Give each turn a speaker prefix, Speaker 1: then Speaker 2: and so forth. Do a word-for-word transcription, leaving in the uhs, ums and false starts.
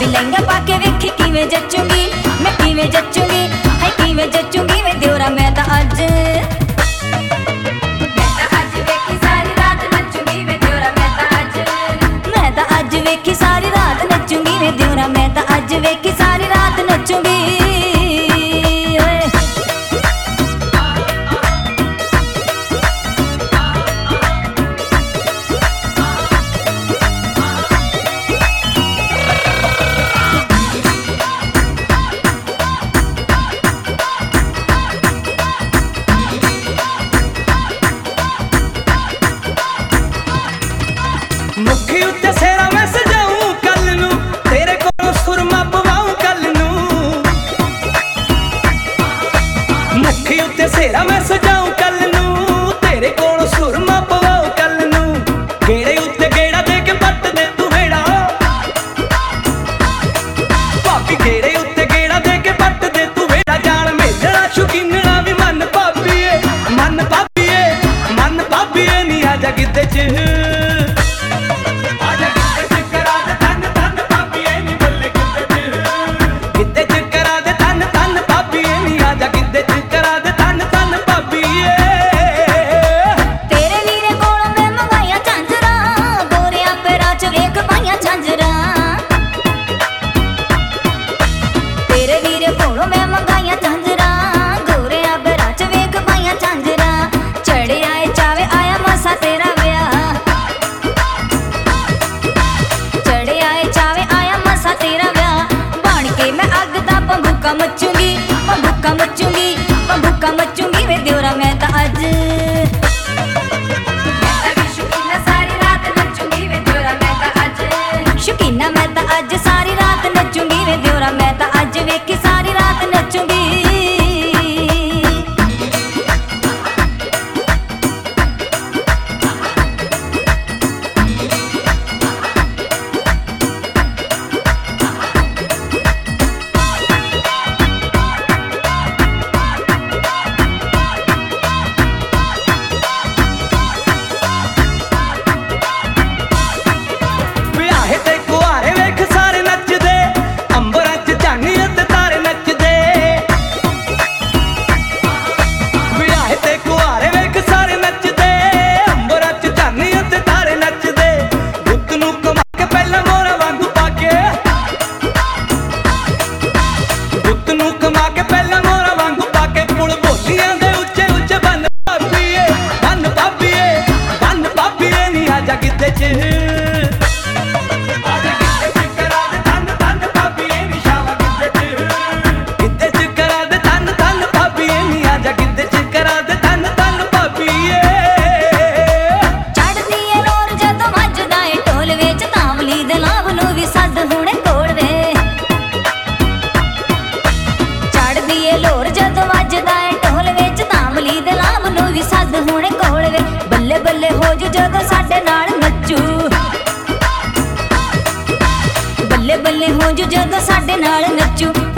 Speaker 1: वे लहंगा पाके वेखी किवें जचूंगी, मैं किवें जचूंगी, हाय किवें जचूंगी वे दियोरा मैं तां अज वेखी सारी रात नचूंगी वे दियोरा मैं तां अज वेखी सारी रात नचूंगी।
Speaker 2: मुखी उत्ते सेरा मैं सजाऊं कल नू, तेरे कोलों सुरमा पवाऊं कल नू। मुखी उत्ते सेरा मैं सजाऊं कल नू, तेरे कोलों सुरमा पवाऊं कल नू। गेड़े उत्ते गेड़ा दे के पट दे तू हेड़ा, भाभी गेड़े उत्ते गेड़ा दे के पट दे तू हेड़ा। जान मेलना शौकीनड़ा भी मन भाभीए, मन भाभीए, मन भाभीए नी आजा गिद्दे च मचूंगी भभूका मचूंगी भभूका मचूंगी वे दियोरा मैं तां अज सारी रात नचूंगी वे दियोरा मैं तां अज शौकीना मैं तां अज सारी रात नचूंगी वे दियोरा मैं तां अज वेखी सारी रात नचूंगी। बल्ले बल्ले हो जू जदों साडे नाल नचू, बल्ले बल्ले हो जू जदों साडे नाल नचू।